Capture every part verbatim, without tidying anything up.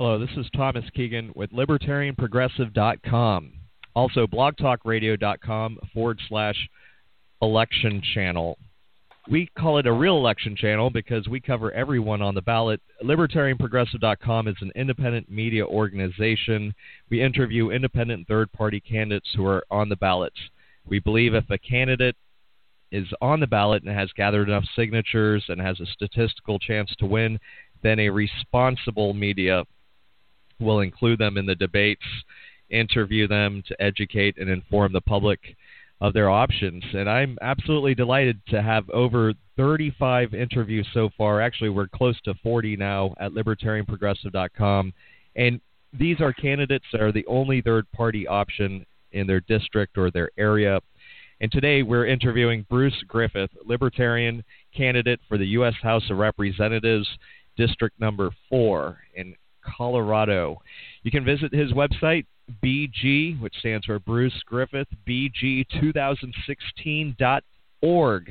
Hello, this is Thomas Keegan with Libertarian Progressive dot com. Also, blogtalkradio.com forward slash election channel. We call it a real election channel because we cover everyone on the ballot. Libertarian Progressive dot com is an independent media organization. We interview independent third-party candidates who are on the ballots. We believe if a candidate is on the ballot and has gathered enough signatures and has a statistical chance to win, then a responsible media will include them in the debates, interview them to educate and inform the public of their options. And I'm absolutely delighted to have over thirty-five interviews so far. Actually, we're close to forty now at Libertarian Progressive dot com. And these are candidates that are the only third-party option in their district or their area. And today we're interviewing Bruce Griffith, Libertarian candidate for the U S House of Representatives, District Number four in Colorado. You can visit his website, B G, which stands for Bruce Griffith, B G twenty sixteen dot org.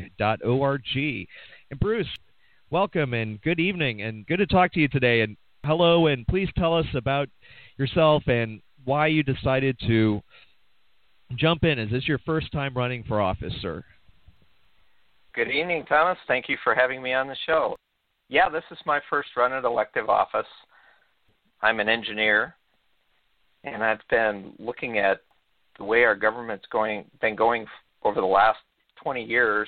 And Bruce, welcome and good evening, and good to talk to you today. And hello, and please tell us about yourself and why you decided to jump in. Is this your first time running for office, sir? Good evening, Thomas. Thank you for having me on the show. Yeah, this is my first run at elective office. I'm an engineer, and I've been looking at the way our government's going, been going over the last twenty years.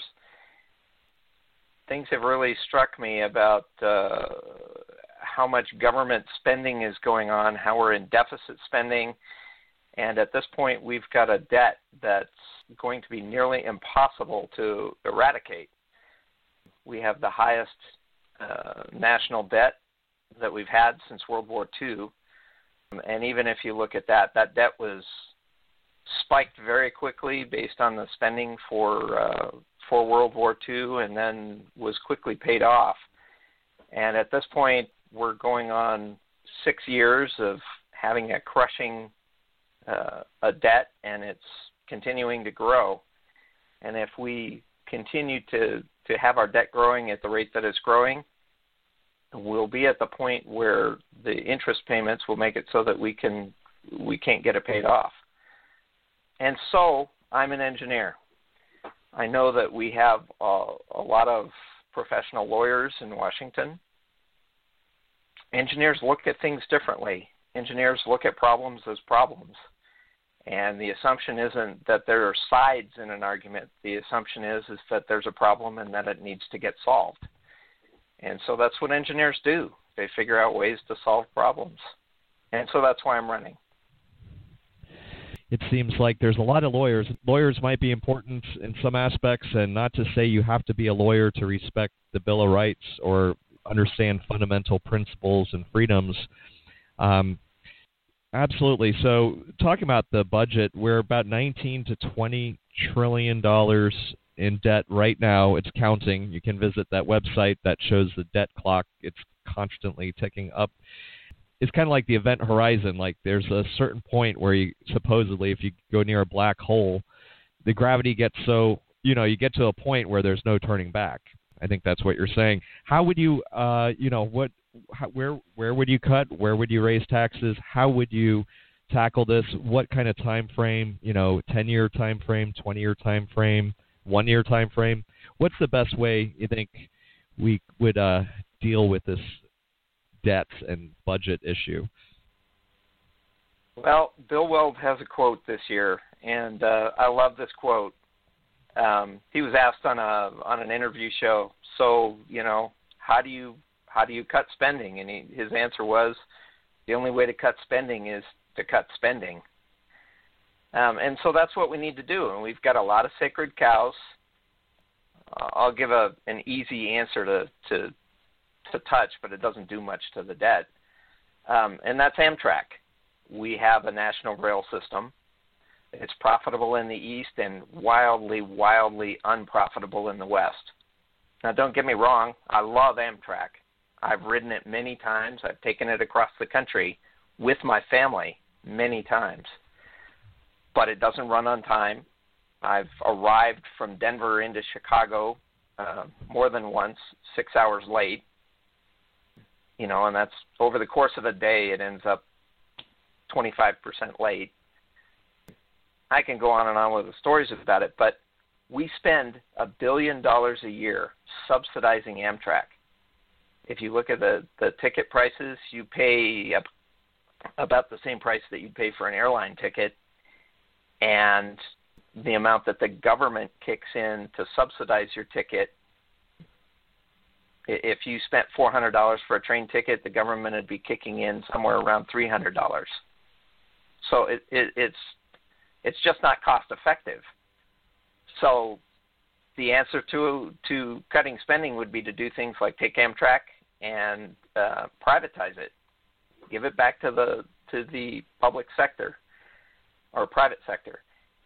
Things have really struck me about uh, how much government spending is going on, how we're in deficit spending, and at this point we've got a debt that's going to be nearly impossible to eradicate. We have the highest uh, national debt that we've had since World War Two. And even if you look at that, that debt was spiked very quickly based on the spending for uh, for World War Two, and then was quickly paid off. And at this point, we're going on six years of having a crushing uh, a debt, and it's continuing to grow. And if we continue to, to have our debt growing at the rate that it's growing, we'll be at the point where the interest payments will make it so that we can we can't get it paid off. And so I'm an engineer. I know that we have a, a lot of professional lawyers in Washington. Engineers look at things differently. Engineers look at problems as problems. And the assumption isn't that there are sides in an argument. The assumption is, is that there's a problem and that it needs to get solved. And so that's what engineers do. They figure out ways to solve problems. And so that's why I'm running. It seems like there's a lot of lawyers. Lawyers might be important in some aspects, and not to say you have to be a lawyer to respect the Bill of Rights or understand fundamental principles and freedoms. Um, absolutely. So talking about the budget, we're about nineteen to twenty trillion dollars in debt right now. It's counting. You can visit that website that shows the debt clock. It's constantly ticking up. It's kind of like the event horizon. Like there's a certain point where you supposedly, if you go near a black hole, the gravity gets so, you know, you get to a point where there's no turning back. I think that's what you're saying. How would you, uh, you know, what, how, where, where would you cut? Where would you raise taxes? How would you tackle this? What kind of time frame? You know, ten-year time frame, twenty-year time frame, one-year time frame? What's the best way you think we would uh, deal with this debt and budget issue? Well, Bill Weld has a quote this year, and uh, I love this quote. Um, he was asked on a on an interview show, so you know, how do you how do you cut spending? And he, his answer was, the only way to cut spending is to cut spending. Um, and so that's what we need to do. And we've got a lot of sacred cows. Uh, I'll give a an easy answer to, to to touch, but it doesn't do much to the debt. Um, and that's Amtrak. We have a national rail system. It's profitable in the east and wildly, wildly unprofitable in the west. Now, don't get me wrong. I love Amtrak. I've ridden it many times. I've taken it across the country with my family many times. But it doesn't run on time. I've arrived from Denver into Chicago uh, more than once, six hours late. you know, and that's over the course of a day, it ends up twenty-five percent late. I can go on and on with the stories about it, but we spend a billion dollars a year subsidizing Amtrak. If you look at the, the ticket prices, you pay about the same price that you'd pay for an airline ticket, and the amount that the government kicks in to subsidize your ticket, if you spent four hundred dollars for a train ticket, the government would be kicking in somewhere around three hundred dollars. So it, it, it's it's just not cost effective. So the answer to to cutting spending would be to do things like take Amtrak and uh, privatize it, give it back to the to the public sector or private sector.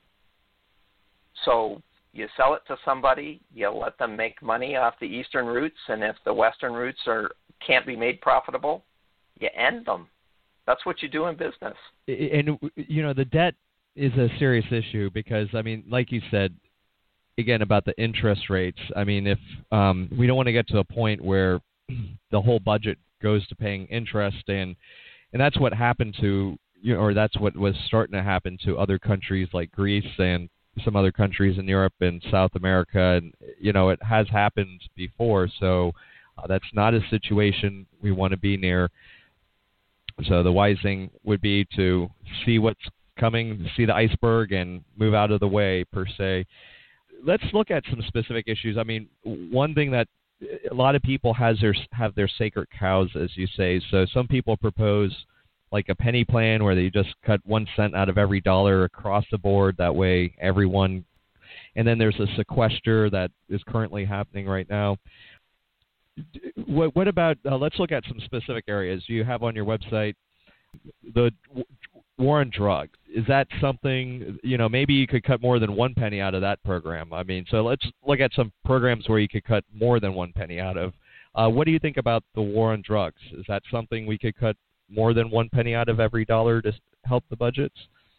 So you sell it to somebody, you let them make money off the eastern routes, and if the western routes are can't be made profitable, you end them. That's what you do in business. And, you know, the debt is a serious issue because, I mean, like you said, again, about the interest rates, I mean, if um, we don't want to get to a point where the whole budget goes to paying interest, and and that's what happened to, you know, or that's what was starting to happen to other countries like Greece and some other countries in Europe and South America, and you know it has happened before, so uh, that's not a situation we want to be near. So the wise thing would be to see what's coming, see the iceberg, and move out of the way, per se. Let's look at some specific issues. I mean, one thing that a lot of people has their have their sacred cows, as you say. So some people propose like a penny plan where they just cut one cent out of every dollar across the board. That way everyone, and then there's a sequester that is currently happening right now. What, what about, uh, let's look at some specific areas. You have on your website the war on drugs. Is that something, you know, maybe you could cut more than one penny out of that program? I mean, so let's look at some programs where you could cut more than one penny out of. Uh, what do you think about the war on drugs? Is that something we could cut more than one penny out of every dollar to help the budgets?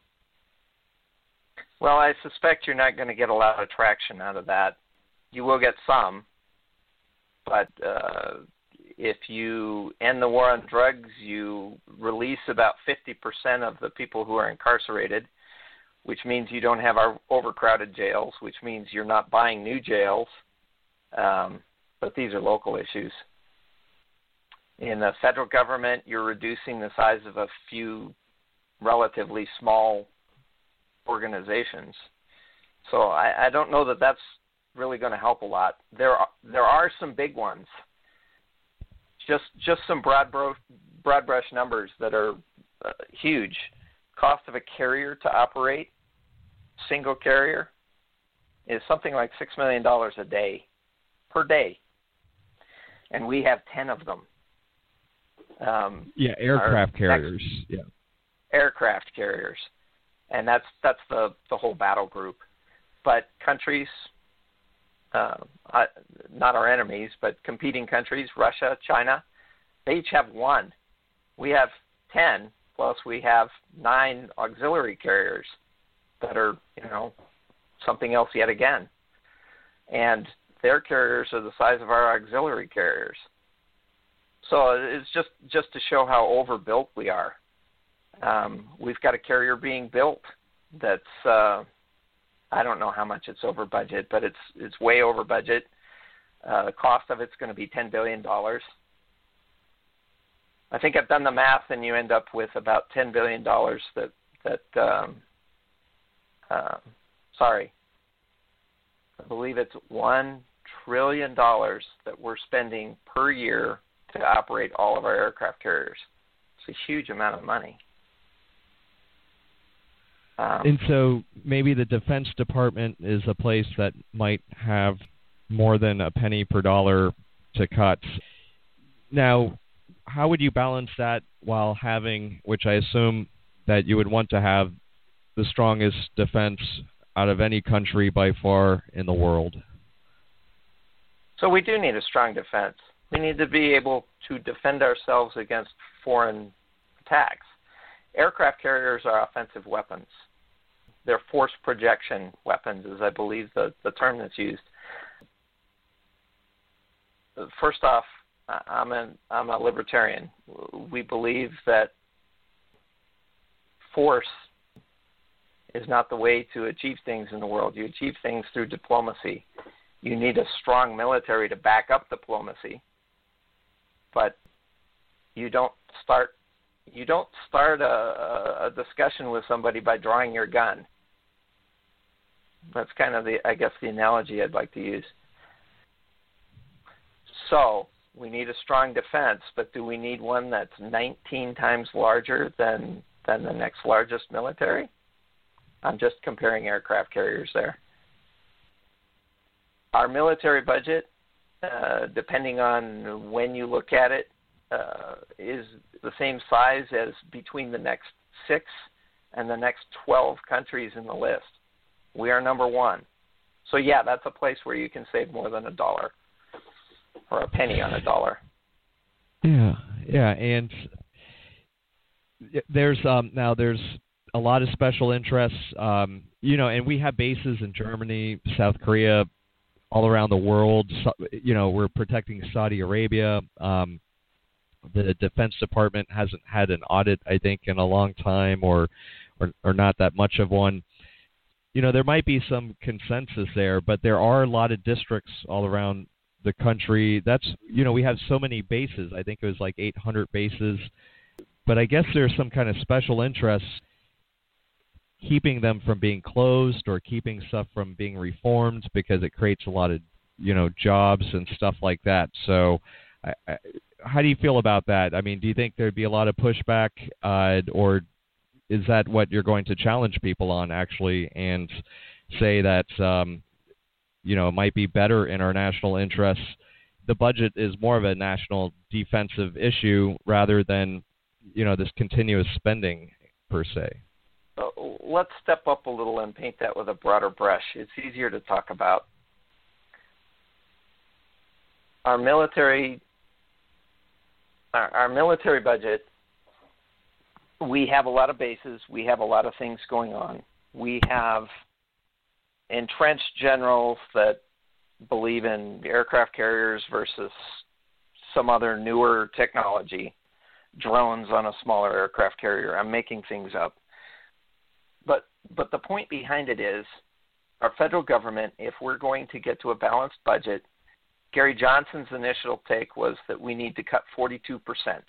Well, I suspect you're not going to get a lot of traction out of that. You will get some, but uh, if you end the war on drugs, you release about fifty percent of the people who are incarcerated, which means you don't have our overcrowded jails, which means you're not buying new jails. Um, but these are local issues. In the federal government, you're reducing the size of a few relatively small organizations. So I, I don't know that that's really going to help a lot. There are, there are some big ones. Just just some broad, bro, broad brush numbers that are uh, huge. Cost of a carrier to operate, single carrier, is something like six million dollars a day, per day. And we have ten of them. Um, yeah, aircraft carriers. Yeah, aircraft carriers, and that's that's the the whole battle group. But countries, uh, uh, not our enemies, but competing countries, Russia, China, they each have one. We have ten, plus we have nine auxiliary carriers that are, you know, something else yet again. And their carriers are the size of our auxiliary carriers. So it's just, just to show how overbuilt we are. Um, we've got a carrier being built that's, uh, I don't know how much it's over budget, but it's it's way over budget. Uh, the cost of it's going to be ten billion dollars. I think I've done the math, and you end up with about ten billion dollars that, that um, uh, sorry, I believe it's one trillion dollars that we're spending per year to operate all of our aircraft carriers. It's a huge amount of money. Um, and so maybe the Defense Department is a place that might have more than a penny per dollar to cut. Now, how would you balance that while having, which I assume that you would want to have, the strongest defense out of any country by far in the world? So we do need a strong defense. We need to be able to defend ourselves against foreign attacks. Aircraft carriers are offensive weapons. They're force projection weapons, is I believe the, the term that's used. First off, I'm a, I'm a libertarian. We believe that force is not the way to achieve things in the world. You achieve things through diplomacy. You need a strong military to back up diplomacy, but you don't start you don't start a, a discussion with somebody by drawing your gun. That's kind of the I guess the analogy I'd like to use. So we need a strong defense, but do we need one that's nineteen times larger than than the next largest military? I'm just comparing aircraft carriers there. Our military budget, uh, depending on when you look at it, uh, is the same size as between the next six and the next twelve countries in the list. We are number one. So, yeah, that's a place where you can save more than a dollar or a penny on a dollar. Yeah, yeah, and there's um, now there's a lot of special interests, um, you know, and we have bases in Germany, South Korea, all around the world. So, you know, we're protecting Saudi Arabia. Um, the Defense Department hasn't had an audit, I think, in a long time, or, or or not that much of one. You know, there might be some consensus there, but there are a lot of districts all around the country. That's, you know, we have so many bases. I think it was like eight hundred bases. But I guess there's some kind of special interests keeping them from being closed or keeping stuff from being reformed because it creates a lot of, you know, jobs and stuff like that. So I, I, how do you feel about that? I mean, do you think there'd be a lot of pushback, uh, or is that what you're going to challenge people on actually and say that, um, you know, it might be better in our national interests? The budget is more of a national defensive issue rather than, you know, this continuous spending per se. Let's step up a little and paint that with a broader brush. It's easier to talk about. Our military, our, our military budget, we have a lot of bases. We have a lot of things going on. We have entrenched generals that believe in aircraft carriers versus some other newer technology, drones on a smaller aircraft carrier. I'm making things up. But but the point behind it is our federal government, if we're going to get to a balanced budget, Gary Johnson's initial take was that we need to cut forty-two percent.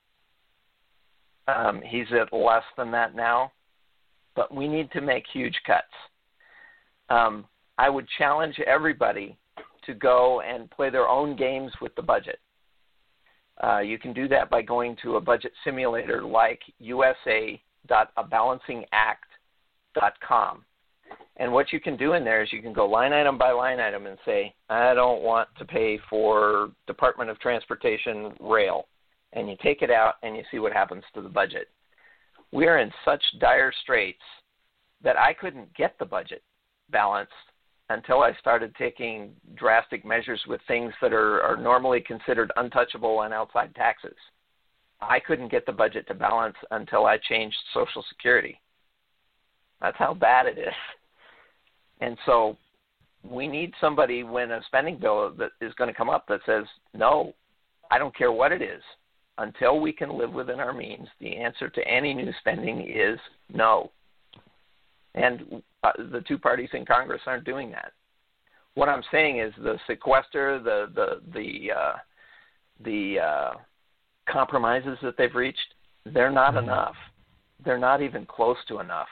Um, he's at less than that now, but we need to make huge cuts. Um, I would challenge everybody to go and play their own games with the budget. Uh, you can do that by going to a budget simulator like U S A dot a balancing act dot com. And what you can do in there is you can go line item by line item and say, I don't want to pay for Department of Transportation rail. And you take it out and you see what happens to the budget. We are in such dire straits that I couldn't get the budget balanced until I started taking drastic measures with things that are, are normally considered untouchable and outside taxes. I couldn't get the budget to balance until I changed Social Security. That's how bad it is. And so we need somebody when a spending bill that is going to come up that says, no, I don't care what it is. Until we can live within our means, the answer to any new spending is no. And uh, the two parties in Congress aren't doing that. What I'm saying is the sequester, the the the uh, the uh, compromises that they've reached, they're not enough. They're not even close to enough.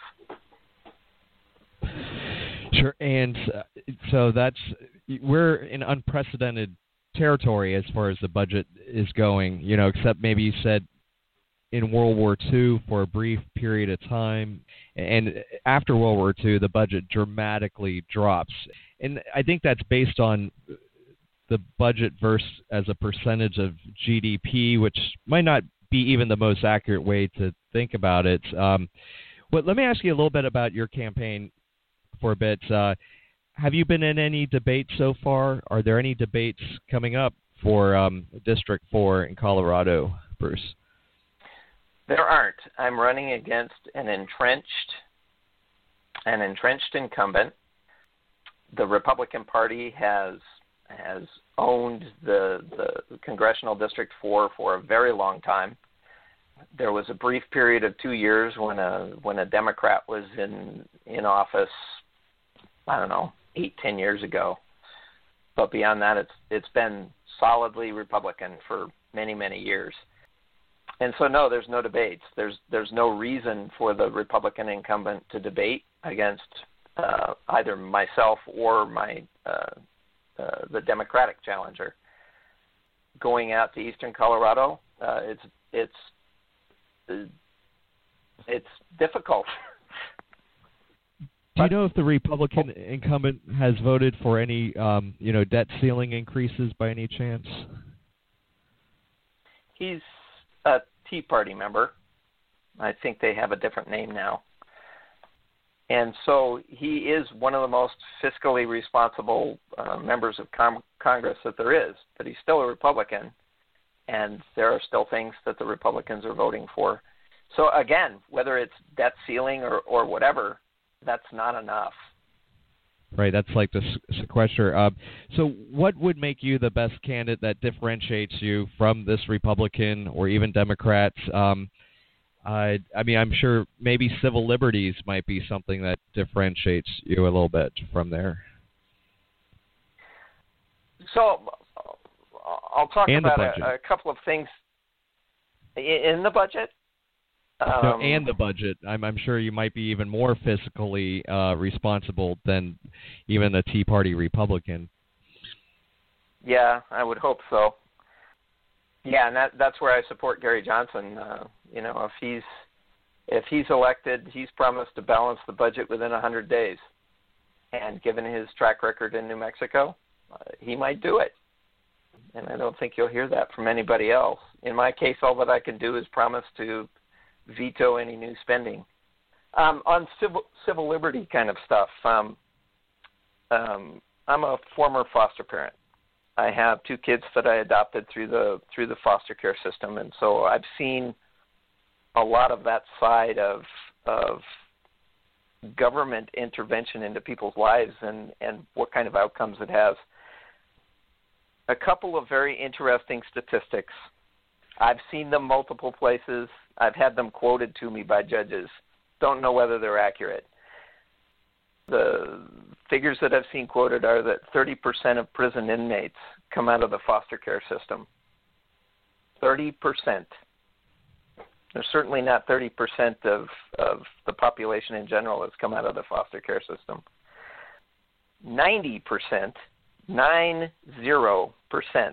Sure, and uh, so that's we're in unprecedented territory as far as the budget is going. You know, except maybe you said in World War Two for a brief period of time, and after World War Two, the budget dramatically drops, and I think that's based on the budget versus as a percentage of G D P, which might not be even the most accurate way to think about it. Um, but let me ask you a little bit about your campaign for a bit. Uh, have you been in any debates so far? Are there any debates coming up for um, District four in Colorado, Bruce? There aren't. I'm running against an entrenched, an entrenched incumbent. The Republican Party has has owned the, the Congressional District four for a very long time. There was a brief period of two years when a when a Democrat was in in office, I don't know, eight, ten years ago. But beyond that, it's it's been solidly Republican for many, many years. And so, no, there's no debates. There's there's no reason for the Republican incumbent to debate against uh, either myself or my uh, uh, the Democratic challenger. Going out to eastern Colorado, uh, it's it's it's difficult. Do you know if the Republican incumbent has voted for any, um, you know, debt ceiling increases by any chance? He's a Tea Party member. I think they have a different name now. And so he is one of the most fiscally responsible uh, members of com- Congress that there is, but he's still a Republican, and there are still things that the Republicans are voting for. So again, whether it's debt ceiling or, or whatever, that's not enough. Right, that's like the sequester. Uh, so what would make you the best candidate that differentiates you from this Republican or even Democrats? Um, I, I mean, I'm sure maybe civil liberties might be something that differentiates you a little bit from there. So I'll talk and about a, a couple of things in the budget. Um, no, and the budget. I'm, I'm sure you might be even more fiscally uh, responsible than even a Tea Party Republican. Yeah, I would hope so. Yeah, and that, that's where I support Gary Johnson. Uh, you know, if he's if he's elected, he's promised to balance the budget within one hundred days. And given his track record in New Mexico, uh, he might do it. And I don't think you'll hear that from anybody else. In my case, all that I can do is promise to veto any new spending. Um, on civil civil liberty kind of stuff, um, um, I'm a former foster parent. I have two kids that I adopted through the through the foster care system, and so I've seen a lot of that side of of government intervention into people's lives and, and what kind of outcomes it has. A couple of very interesting statistics. I've seen them multiple places. I've had them quoted to me by judges. Don't know whether they're accurate. The figures that I've seen quoted are that thirty percent of prison inmates come out of the foster care system. thirty percent. There's certainly not thirty percent of, of the population in general that's come out of the foster care system. ninety percent, nine zero percent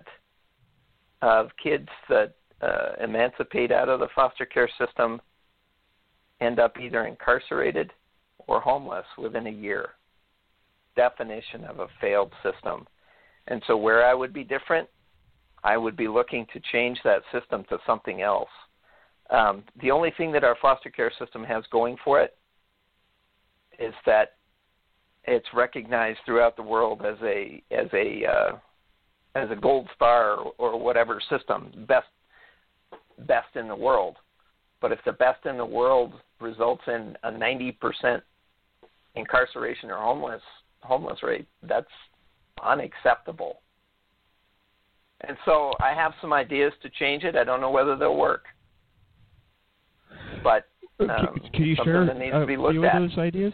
of kids that uh, emancipate out of the foster care system end up either incarcerated or homeless within a year. Definition of a failed system. And so where I would be different, I would be looking to change that system to something else. Um, the only thing that our foster care system has going for it is that it's recognized throughout the world as a as a uh, as a gold star or, or whatever system, best best in the world. But if the best in the world results in a ninety percent incarceration or homeless homeless rate, that's unacceptable. And so I have some ideas to change it. I don't know whether they'll work. But um, can, can you share that needs a to be looked few at. of those ideas?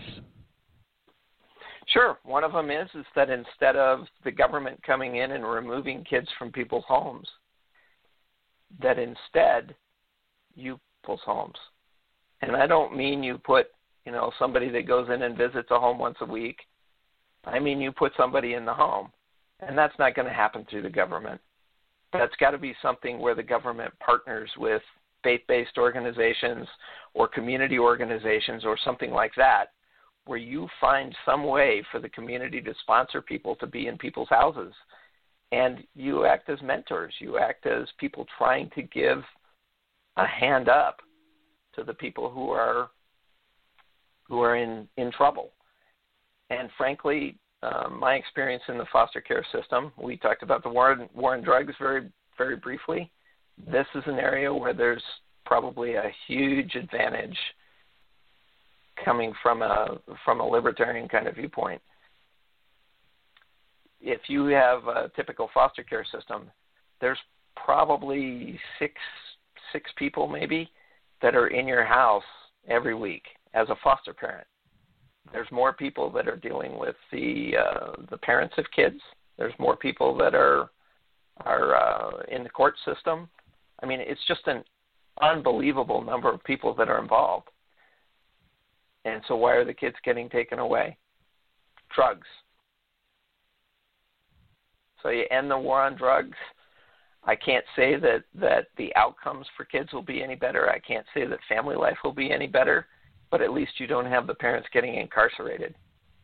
Sure. One of them is, is that instead of the government coming in and removing kids from people's homes, that instead you people's homes. And I don't mean you put, you know, somebody that goes in and visits a home once a week. I mean you put somebody in the home. And that's not going to happen through the government. That's got to be something where the government partners with faith-based organizations or community organizations or something like that, where you find some way for the community to sponsor people to be in people's houses. And you act as mentors. You act as people trying to give a hand up to the people who are who are in, in trouble. And frankly, um, my experience in the foster care system, we talked about the war, war on drugs very, very briefly. This is an area where there's probably a huge advantage coming from a from a libertarian kind of viewpoint. if you have a typical foster care system, there's probably six six people maybe that are in your house every week as a foster parent. There's more people that are dealing with the uh, the parents of kids. There's more people that are are uh, in the court system. I mean, it's just an unbelievable number of people that are involved. And so why are the kids getting taken away? Drugs. So you end the war on drugs. I can't say that, that the outcomes for kids will be any better. I can't say that family life will be any better, but at least you don't have the parents getting incarcerated.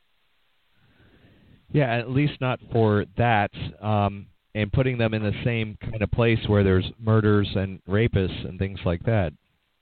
Yeah, at least not for that, um, and putting them in the same kind of place where there's murders and rapists and things like that.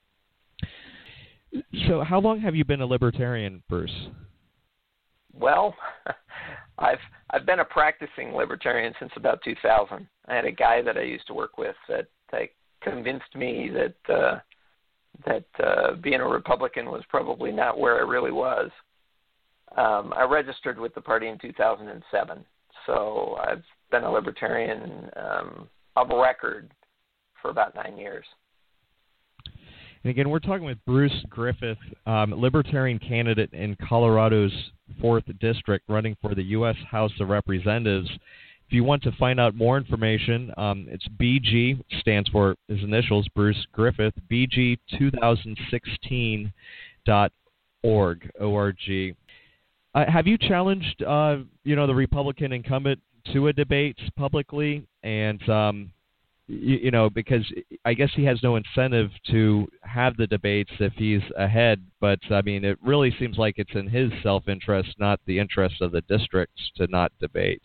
So how long have you been a libertarian, Bruce? Well, I've I've been a practicing libertarian since about two thousand. I had a guy that I used to work with that, that convinced me that uh, that uh, being a Republican was probably not where I really was. Um, I registered with the party in two thousand seven, so I've been a libertarian um, of record for about nine years. And again, we're talking with Bruce Griffith, um, Libertarian candidate in Colorado's fourth District, running for the U S House of Representatives. If you want to find out more information, um, it's B G, stands for his initials, Bruce Griffith, B G twenty sixteen dot org, O R G. Uh, have you challenged, uh, you know, the Republican incumbent to a debate publicly? And um, You, you know, because I guess he has no incentive to have the debates if he's ahead. But, I mean, it really seems like it's in his self-interest, not the interest of the districts, to not debate.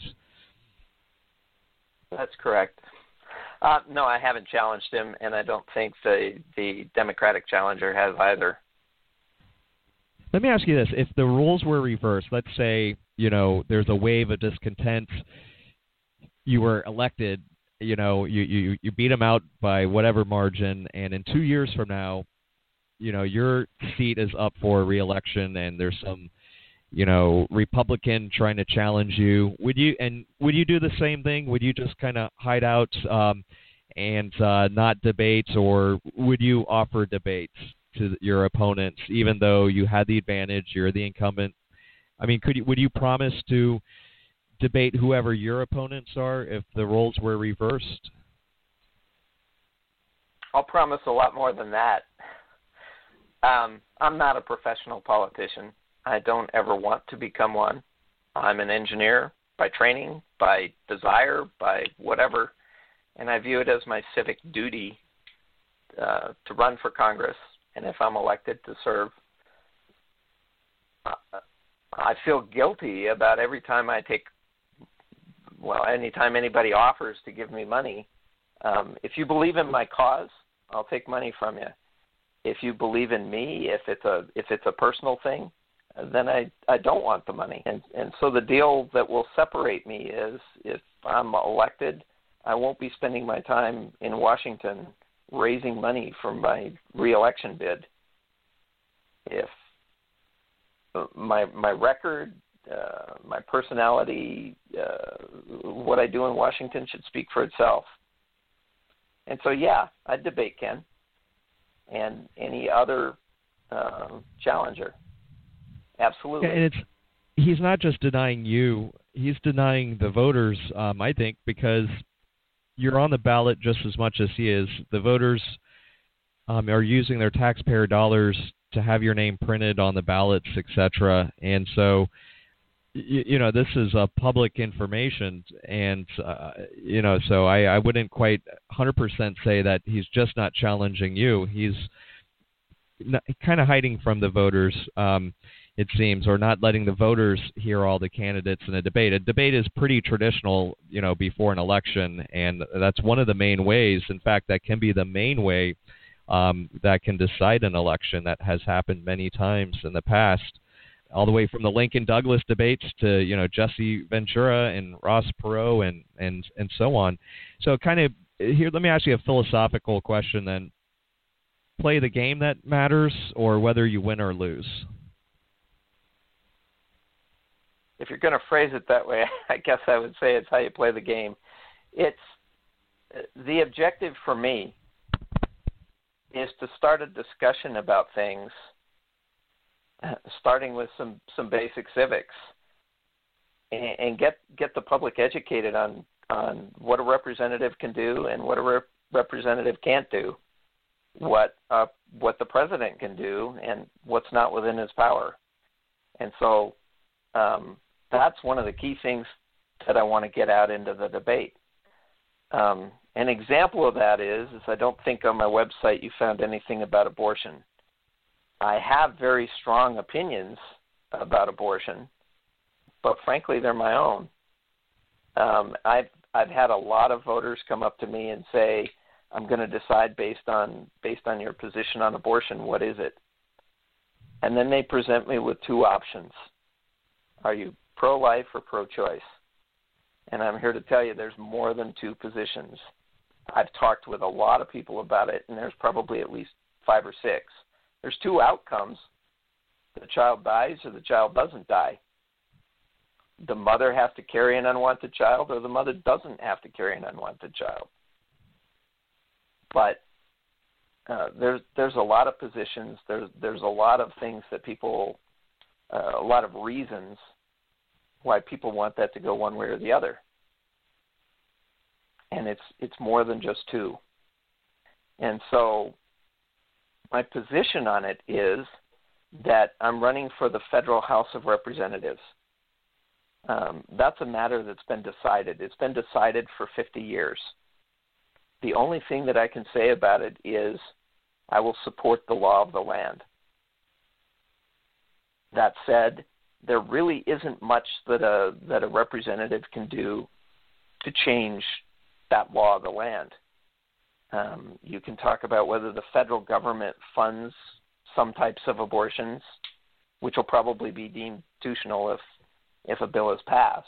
That's correct. Uh, no, I haven't challenged him, and I don't think the, the Democratic challenger has either. Let me ask you this. If the rules were reversed, let's say, you know, there's a wave of discontent, you were elected, you know, you, you, you beat them out by whatever margin, and in two years from now, you know, your seat is up for re-election, and there's some, you know, Republican trying to challenge you. Would you and would you do the same thing? Would you just kind of hide out um, and uh, not debate, or would you offer debates to your opponents, even though you had the advantage, you're the incumbent? I mean, could you would you promise to debate whoever your opponents are if the roles were reversed? I'll promise a lot more than that. Um, I'm not a professional politician. I don't ever want to become one. I'm an engineer by training, by desire, by whatever, and I view it as my civic duty uh, to run for Congress, and if I'm elected, to serve. Uh, I feel guilty about every time I take Well, anytime anybody offers to give me money, um, if you believe in my cause, I'll take money from you. If you believe in me, if it's a if it's a personal thing, then I, I don't want the money. And and so the deal that will separate me is if I'm elected, I won't be spending my time in Washington raising money for my re-election bid. If my my record, Uh, my personality, uh, what I do in Washington should speak for itself. And so, yeah, I'd debate Ken and any other uh, challenger. Absolutely. And it's he's not just denying you; he's denying the voters. Um, I think because you're on the ballot just as much as he is. The voters um, are using their taxpayer dollars to have your name printed on the ballots, et cetera. And so, you, you know, this is uh, public information, and uh, you know, so I, I wouldn't quite one hundred percent say that he's just not challenging you. He's kind of hiding from the voters, um, it seems, or not letting the voters hear all the candidates in a debate. A debate is pretty traditional, you know, before an election, and that's one of the main ways. In fact, that can be the main way um, that can decide an election. That has happened many times in the past, all the way from the Lincoln Douglas debates to, you know, Jesse Ventura and Ross Perot and, and, and so on. So kind of here, let me ask you a philosophical question then. Play the game that matters, or whether you win or lose? if you're going to phrase it that way, I guess I would say it's how you play the game. It's the objective for me is to start a discussion about things, starting with some, some basic civics, and, and get get the public educated on, on what a representative can do and what a rep- representative can't do, what uh, what the president can do and what's not within his power. And so um, that's one of the key things that I want to get out into the debate. Um, an example of that is, is I don't think on my website you found anything about abortion. I have very strong opinions about abortion, but frankly, they're my own. Um, I've I've had a lot of voters come up to me and say, "I'm going to decide based on based on your position on abortion. What is it?" And then they present me with two options: are you pro-life or pro-choice? And I'm here to tell you, there's more than two positions. I've talked with a lot of people about it, and there's probably at least five or six. There's two outcomes: the child dies or the child doesn't die. The mother has to carry an unwanted child, or the mother doesn't have to carry an unwanted child. But uh, there's there's a lot of positions. There's there's a lot of things that people, uh, a lot of reasons why people want that to go one way or the other. And it's it's more than just two. And so my position on it is that I'm running for the Federal House of Representatives. Um, that's a matter that's been decided. It's been decided for fifty years. The only thing that I can say about it is I will support the law of the land. That said, there really isn't much that a that a representative can do to change that law of the land. Um, you can talk about whether the federal government funds some types of abortions, which will probably be deemed constitutional if if a bill is passed.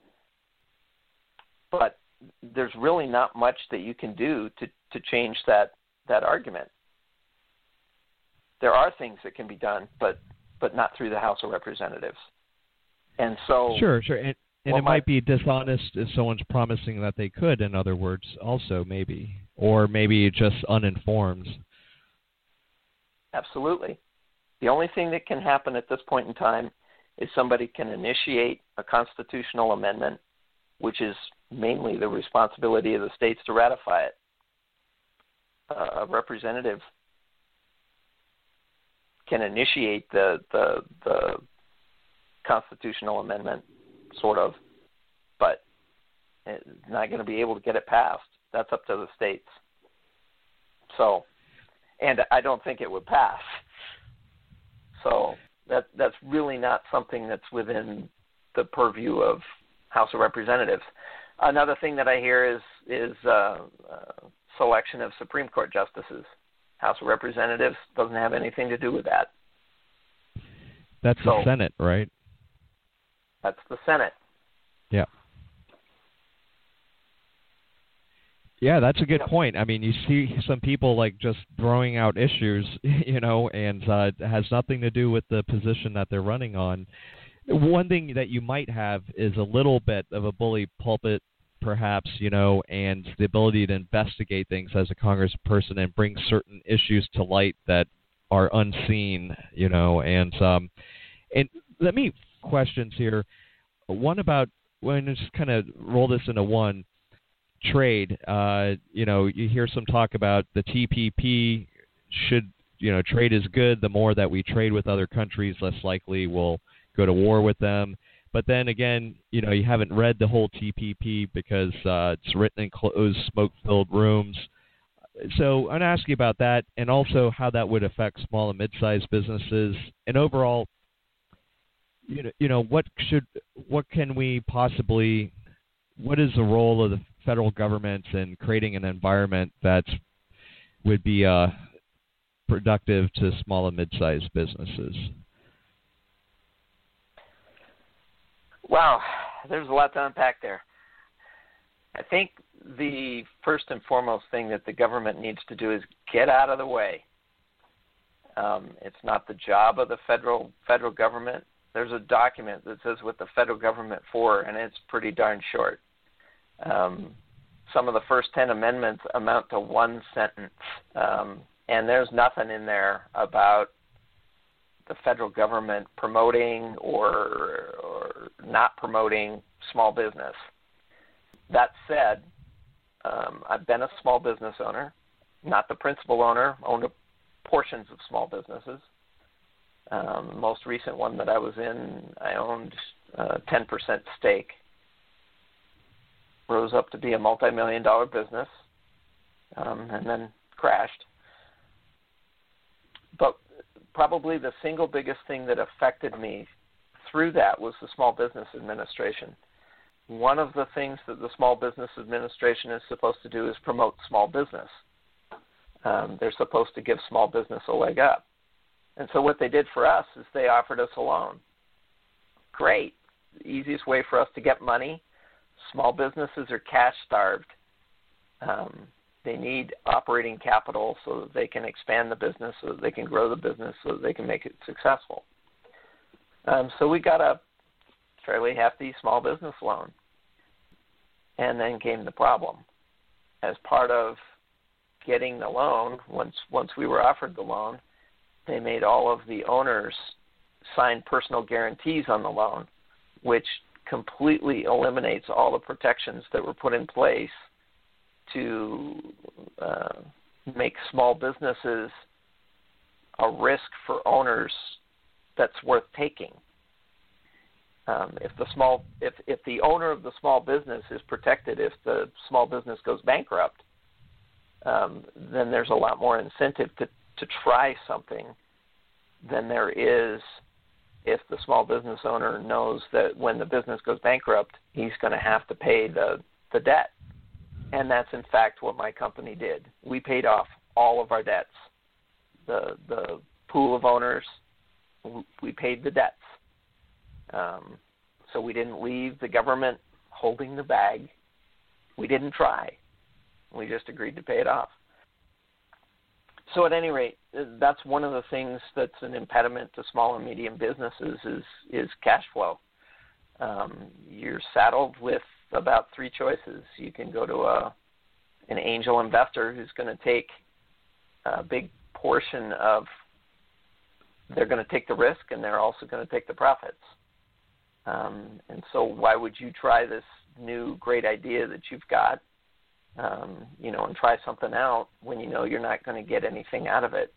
But there's really not much that you can do to, to change that, that argument. There are things that can be done, but but not through the House of Representatives. And so Sure, sure. And, and well, it might be dishonest if someone's promising that they could, in other words, also maybe. Or maybe just uninformed. Absolutely. The only thing that can happen at this point in time is somebody can initiate a constitutional amendment, which is mainly the responsibility of the states to ratify it. Uh, a representative can initiate the, the the constitutional amendment, sort of, but it's not going to be able to get it passed. That's up to the states. So, and I don't think it would pass. So that that's really not something that's within the purview of House of Representatives. Another thing that I hear is is uh, uh, selection of Supreme Court justices. House of Representatives doesn't have anything to do with that. That's so, the Senate, right? That's the Senate. Yeah. Yeah, that's a good Yep. point. I mean, you see some people like just throwing out issues, you know, and uh, it has nothing to do with the position that they're running on. One thing that you might have is a little bit of a bully pulpit, perhaps, you know, and the ability to investigate things as a congressperson and bring certain issues to light that are unseen, you know. And um, and let me questions here. One about, when just kind of roll this into one, trade. Uh, you know, you hear some talk about the T P P should, you know, trade is good. The more that we trade with other countries, less likely we'll go to war with them. But then again, you know, you haven't read the whole T P P because uh, it's written in closed, smoke-filled rooms. So I'm going to ask you about that, and also how that would affect small and mid-sized businesses, and overall, you know, you know, what should, what can we possibly, what is the role of the federal government in creating an environment that would be uh, productive to small and mid-sized businesses? Wow, there's a lot to unpack there. I think the first and foremost thing that the government needs to do is get out of the way. Um, it's not the job of the federal federal government there's a document that says what the federal government for, and it's pretty darn short. Um, some of the first ten amendments amount to one sentence, um, and there's nothing in there about the federal government promoting or, or not promoting small business. That said, um, I've been a small business owner, not the principal owner, owned portions of small businesses. Um, most recent one that I was in, I owned a ten percent stake. Rose up to be a multi-million dollar business, um, and then crashed. But probably the single biggest thing that affected me through that was the Small Business Administration. One of the things that the Small Business Administration is supposed to do is promote small business. Um, they're supposed to give small business a leg up. And so what they did for us is they offered us a loan. Great. The easiest way for us to get money. Small businesses are cash starved. Um, they need operating capital so that they can expand the business, so that they can grow the business, so that they can make it successful. Um, so we got a fairly hefty small business loan. And then came the problem. As part of getting the loan, once once we were offered the loan, they made all of the owners sign personal guarantees on the loan, which completely eliminates all the protections that were put in place to uh, make small businesses a risk for owners that's worth taking. Um, if the small, if, if the owner of the small business is protected, if the small business goes bankrupt, um, then there's a lot more incentive to, to try something than there is if the small business owner knows that when the business goes bankrupt, he's going to have to pay the, the debt. And that's, in fact, what my company did. We paid off all of our debts. The, the pool of owners, we paid the debts. Um, so we didn't leave the government holding the bag. We didn't try. We just agreed to pay it off. So at any rate, that's one of the things that's an impediment to small and medium businesses is, is cash flow. Um, you're saddled with about three choices. You can go to a an angel investor who's going to take a big portion of, they're going to take the risk and they're also going to take the profits. Um, and so why would you try this new great idea that you've got, um, you know, and try something out when you know you're not going to get anything out of it?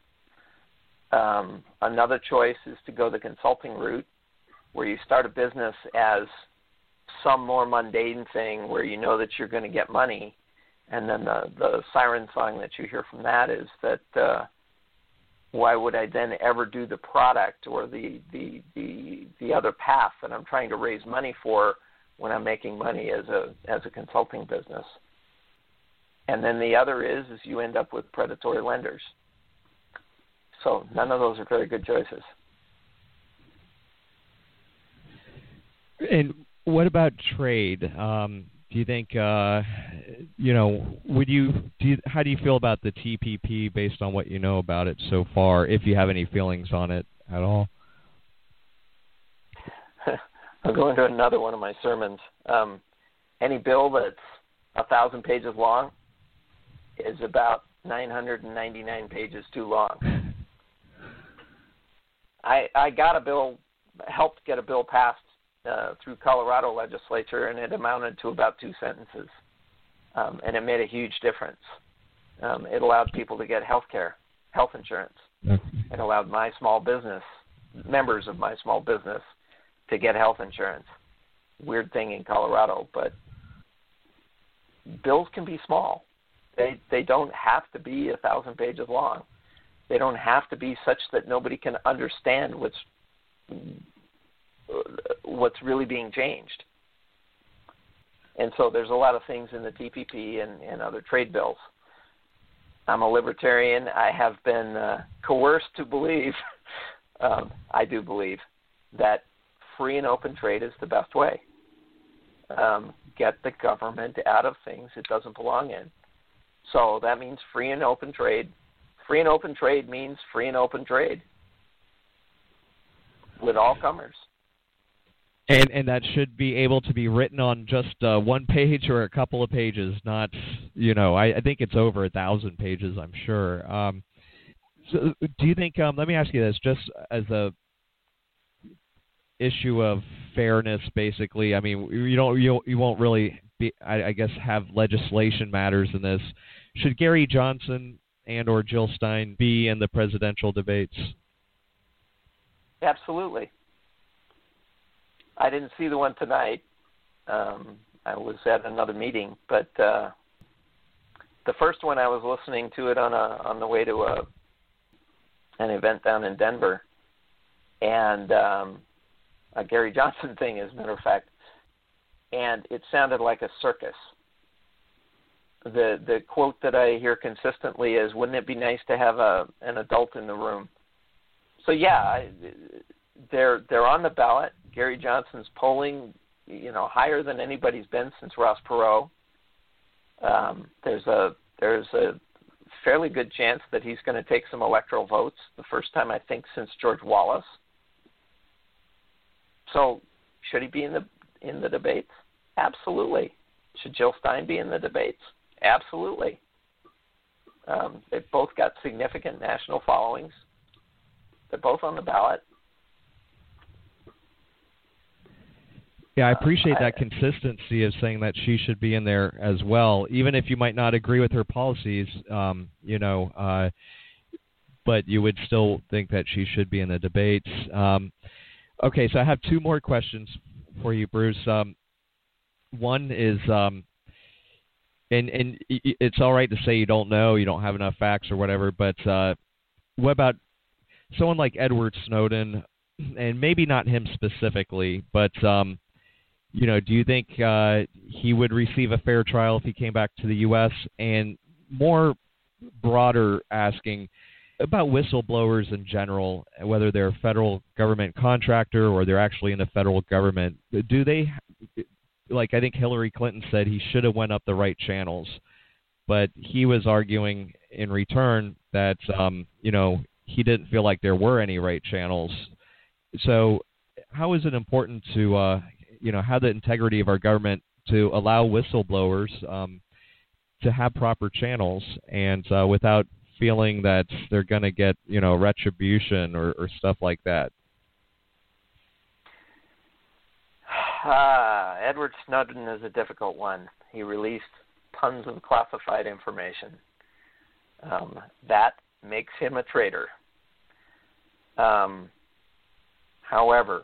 Um, another choice is to go the consulting route, where you start a business as some more mundane thing where you know that you're going to get money, and then the, the siren song that you hear from that is that uh, why would I then ever do the product or the, the the the other path that I'm trying to raise money for when I'm making money as a as a consulting business? And then the other is is you end up with predatory lenders. So none of those are very good choices. And what about trade? Um, do you think, uh, you know, would you, do you, how do you feel about the T P P based on what you know about it so far, if you have any feelings on it at all? I'll go into another one of my sermons. Um, any bill that's a thousand pages long is about nine hundred ninety-nine pages too long. I, I got a bill, helped get a bill passed Uh, through Colorado legislature, and it amounted to about two sentences, um, and it made a huge difference. Um, it allowed people to get health care, health insurance. It allowed my small business, members of my small business, to get health insurance. Weird thing in Colorado, but bills can be small. They they don't have to be a thousand pages long. They don't have to be such that nobody can understand what's what's really being changed. And so there's a lot of things in the T P P and, and other trade bills. I'm a libertarian. I have been uh, coerced to believe, um, I do believe, that free and open trade is the best way. Um, get the government out of things it doesn't belong in. So that means free and open trade. Free and open trade means free and open trade with all comers. And and that should be able to be written on just uh, one page or a couple of pages, not, you know, I, I think it's over a thousand pages, I'm sure. Um, so do you think, um, let me ask you this, just as a issue of fairness, basically, I mean, you don't, you, you won't really, be, I, I guess, have legislation matters in this. Should Gary Johnson and or Jill Stein be in the presidential debates? Absolutely. I didn't see the one tonight. Um, I was at another meeting, but uh, the first one I was listening to it on a on the way to a an event down in Denver, and um, a Gary Johnson thing, as a matter of fact, and it sounded like a circus. The the quote that I hear consistently is, "Wouldn't it be nice to have a an adult in the room?" So yeah, I, they're they're on the ballot. Gary Johnson's polling, you know, higher than anybody's been since Ross Perot. Um, there's a there's a fairly good chance that he's going to take some electoral votes. The first time, I think, since George Wallace. So, should he be in the in the debates? Absolutely. Should Jill Stein be in the debates? Absolutely. Um, they've both got significant national followings. They're both on the ballot. Yeah, I appreciate that consistency of saying that she should be in there as well, even if you might not agree with her policies, um, you know, uh, but you would still think that she should be in the debates. Um, okay, so I have two more questions for you, Bruce. Um, one is, um, and, and it's all right to say you don't know, you don't have enough facts or whatever, but uh, what about someone like Edward Snowden, and maybe not him specifically, but um, you know, do you think uh, he would receive a fair trial if he came back to the U S? And more broader asking about whistleblowers in general, whether they're a federal government contractor or they're actually in the federal government, do they, like I think Hillary Clinton said, he should have went up the right channels, but he was arguing in return that, um, you know, he didn't feel like there were any right channels. So how is it important to, uh, you know, have the integrity of our government to allow whistleblowers um, to have proper channels and uh, without feeling that they're going to get, you know, retribution or, or stuff like that? Uh, Edward Snowden is a difficult one. He released tons of classified information. Um, that makes him a traitor. Um, however,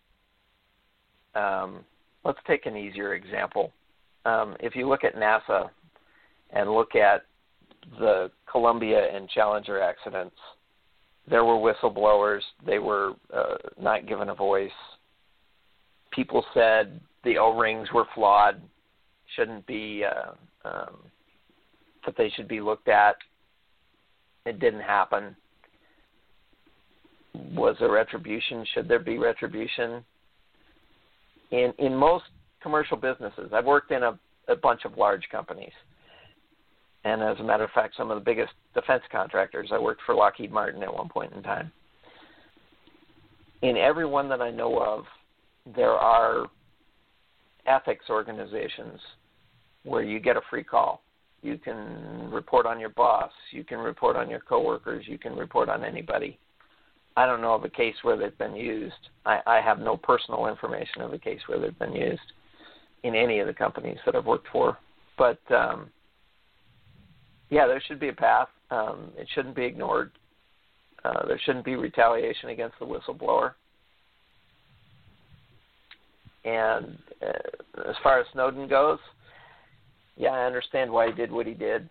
um, let's take an easier example. Um, if you look at NASA and look at the Columbia and Challenger accidents, there were whistleblowers. They were uh, not given a voice. People said the O-rings were flawed, shouldn't be, uh, um, that they should be looked at. It didn't happen. Was there retribution? Should there be retribution? In in most commercial businesses, I've worked in a, a bunch of large companies. And as a matter of fact, some of the biggest defense contractors. I worked for Lockheed Martin at one point in time. In every one that I know of, there are ethics organizations where you get a free call. You can report on your boss. You can report on your coworkers. You can report on anybody. I don't know of a case where they've been used. I, I have no personal information of a case where they've been used in any of the companies that I've worked for. But, um, yeah, there should be a path. Um, it shouldn't be ignored. Uh, there shouldn't be retaliation against the whistleblower. And uh, as far as Snowden goes, yeah, I understand why he did what he did.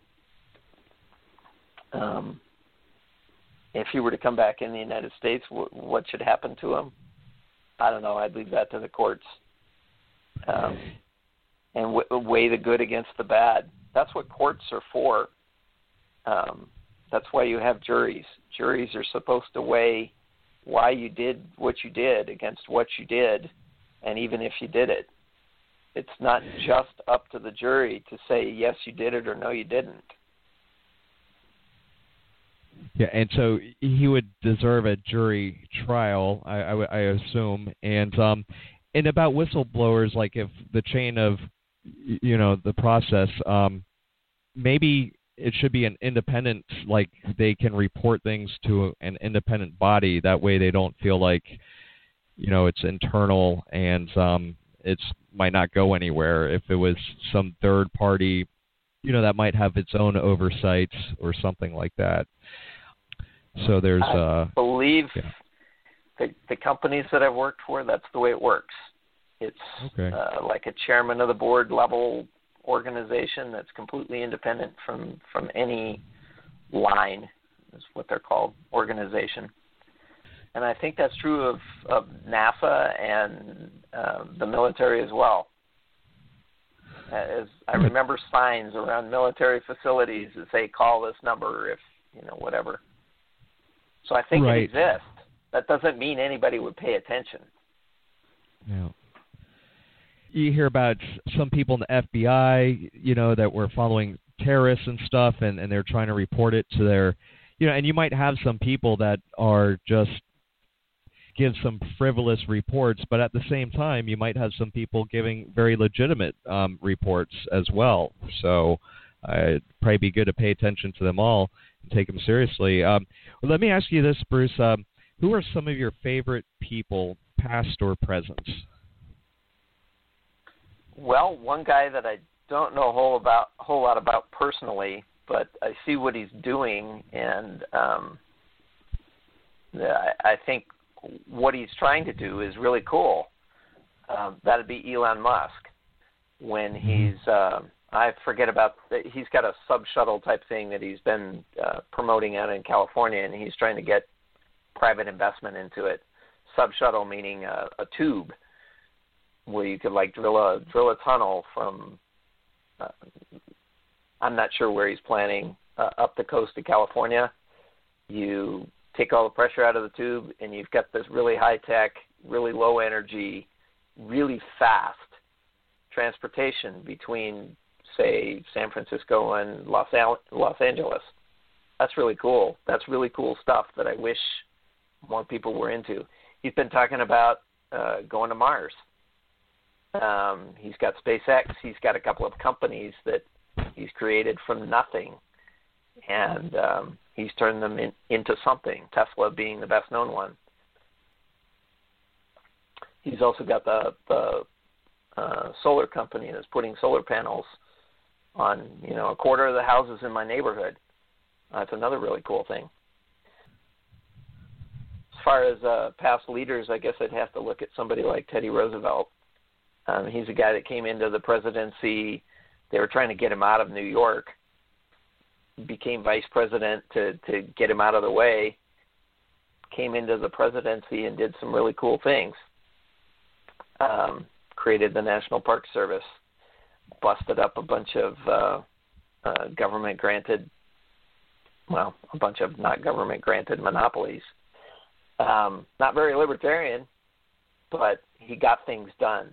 Um, if he were to come back in the United States, w- what should happen to him? I don't know. I'd leave that to the courts. Um, and w- weigh the good against the bad. That's what courts are for. Um, that's why you have juries. Juries are supposed to weigh why you did what you did against what you did, and even if you did it. It's not just up to the jury to say, yes, you did it, or no, you didn't. Yeah, and so he would deserve a jury trial, I, I, I assume. And um, and about whistleblowers, like if the chain of, you know, the process, um, maybe it should be an independent, like they can report things to an independent body. That way they don't feel like, you know, it's internal and um, it's might not go anywhere. If it was some third party, you know, that might have its own oversight or something like that. So there's, I uh, believe yeah. the, the companies that I've worked for, that's the way it works. It's okay. uh, like a chairman of the board level organization that's completely independent from, from any line, is what they're called, organization. And I think that's true of, of NASA and uh, the military as well. As I remember signs around military facilities that say, call this number if, you know, whatever. So I think right. it exists. That doesn't mean anybody would pay attention. Yeah. You hear about some people in the F B I, you know, that were following terrorists and stuff, and, and they're trying to report it to their, you know, and you might have some people that are just give some frivolous reports, but at the same time, you might have some people giving very legitimate um, reports as well. So uh, it'd probably be good to pay attention to them all and take them seriously. Um, well, let me ask you this, Bruce. Um, who are some of your favorite people, past or present? Well, one guy that I don't know a whole about whole lot about personally, but I see what he's doing, and um, I, I think what he's trying to do is really cool. Um, that'd be Elon Musk. When he's, uh, I forget about, he's got a sub-shuttle type thing that he's been uh, promoting out in California, and he's trying to get private investment into it. Sub-shuttle meaning a, a tube where you could like drill a drill a tunnel from, uh, I'm not sure where he's planning, uh, up the coast of California. You take all the pressure out of the tube, and you've got this really high-tech, really low-energy, really fast transportation between, say, San Francisco and Los, Al- Los Angeles. That's really cool. That's really cool stuff that I wish more people were into. He's been talking about uh, going to Mars. Um, he's got SpaceX. He's got a couple of companies that he's created from nothing, and um, he's turned them in, into something, Tesla being the best-known one. He's also got the, the uh, solar company that's putting solar panels on, you know, a quarter of the houses in my neighborhood. That's another really cool thing. As far as uh, past leaders, I guess I'd have to look at somebody like Teddy Roosevelt. Um, he's a guy that came into the presidency. They were trying to get him out of New York. Became vice president to, to get him out of the way. Came into the presidency and did some really cool things. Um, created the National Park Service. Busted up a bunch of uh, uh, government-granted, well, a bunch of not government-granted monopolies. Um, not very libertarian, but he got things done.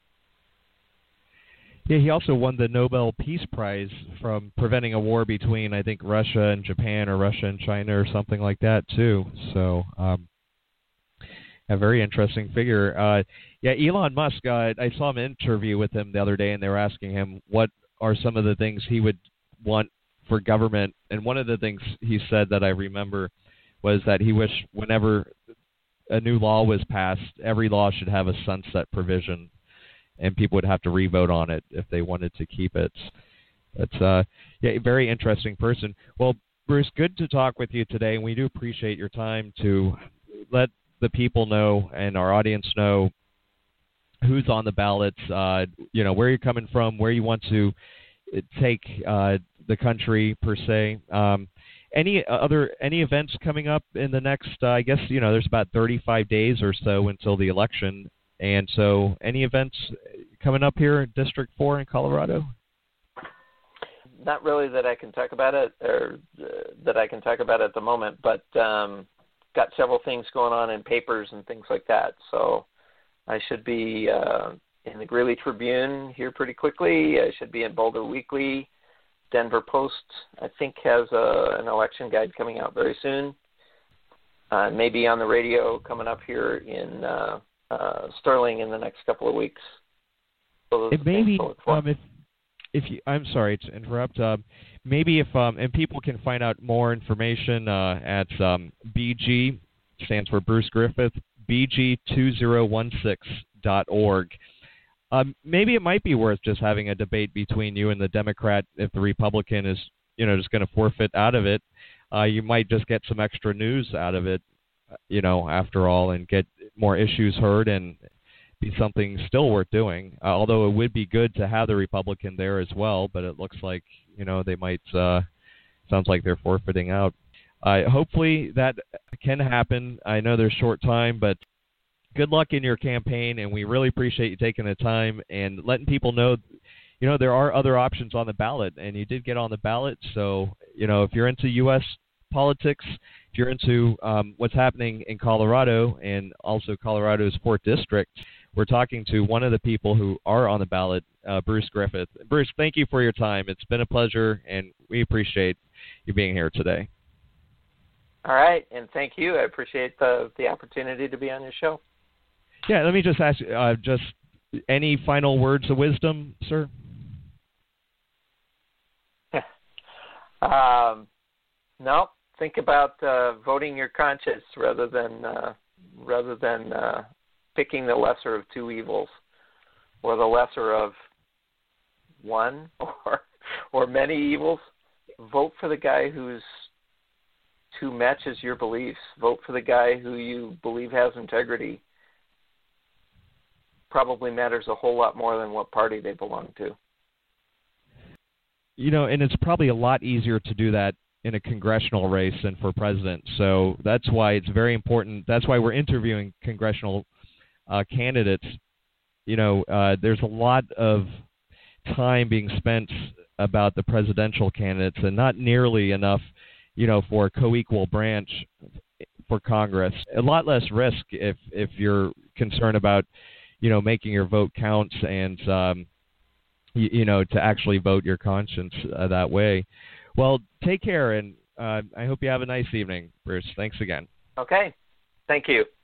Yeah, he also won the Nobel Peace Prize from preventing a war between, I think, Russia and Japan or Russia and China or something like that, too. So, um, a very interesting figure. Uh, yeah, Elon Musk, uh, I saw an interview with him the other day, and they were asking him what are some of the things he would want for government. And one of the things he said that I remember was that he wished whenever a new law was passed, every law should have a sunset provision, and people would have to re-vote on it if they wanted to keep it. It's uh, yeah, a very interesting person. Well, Bruce, good to talk with you today, and we do appreciate your time to let the people know and our audience know who's on the ballots, uh, you know, where you're coming from, where you want to take uh, the country per se. Um, any other any events coming up in the next, uh, I guess, you know, there's about thirty-five days or so until the election. And so any events coming up here in District four in Colorado? Not really that I can talk about it, or uh, that I can talk about at the moment, but um, got several things going on in papers and things like that. So I should be uh, in the Greeley Tribune here pretty quickly. I should be in Boulder Weekly. Denver Post, I think, has a, an election guide coming out very soon. Uh, maybe on the radio coming up here in uh, uh, Sterling in the next couple of weeks. So it maybe um, if if you, I'm sorry to interrupt. Uh, maybe if um, and people can find out more information uh, at um, B G, stands for Bruce Griffith, B G two zero one six dot org. Um, maybe it might be worth just having a debate between you and the Democrat if the Republican is, you know, just going to forfeit out of it. Uh, you might just get some extra news out of it, you know, after all, and get more issues heard and be something still worth doing. Uh, although it would be good to have the Republican there as well, but it looks like, you know, they might, uh, sounds like they're forfeiting out. Uh, hopefully that can happen. I know there's short time, but good luck in your campaign, and we really appreciate you taking the time and letting people know, you know, there are other options on the ballot, and you did get on the ballot. So, you know, if you're into U S politics, if you're into um, what's happening in Colorado and also Colorado's fourth District, we're talking to one of the people who are on the ballot, uh, Bruce Griffith. Bruce, thank you for your time. It's been a pleasure, and we appreciate you being here today. All right, and thank you. I appreciate the, the opportunity to be on your show. Yeah, let me just ask you, uh, just any final words of wisdom, sir? um, no, think about uh, voting your conscience rather than uh, rather than uh, picking the lesser of two evils, or the lesser of one or or many evils. Vote for the guy who's who matches your beliefs. Vote for the guy who you believe has integrity. Probably matters a whole lot more than what party they belong to. You know, and it's probably a lot easier to do that in a congressional race than for president. So that's why it's very important. That's why we're interviewing congressional uh, candidates. You know, uh, there's a lot of time being spent about the presidential candidates and not nearly enough, you know, for a co-equal branch for Congress. A lot less risk if, if you're concerned about, you know, making your vote count and, um, you, you know, to actually vote your conscience uh, that way. Well, take care, and uh, I hope you have a nice evening, Bruce. Thanks again. Okay. Thank you.